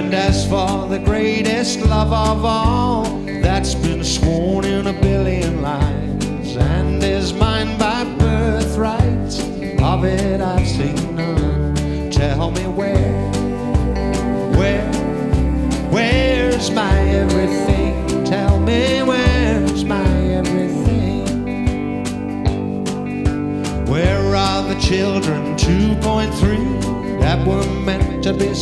And as for the greatest love of all, that's been sworn in a billion lines and is mine by birthright, of it I've seen none. Tell me where's my everything? Tell me where's my everything? Where are the children 2.3 that were meant to be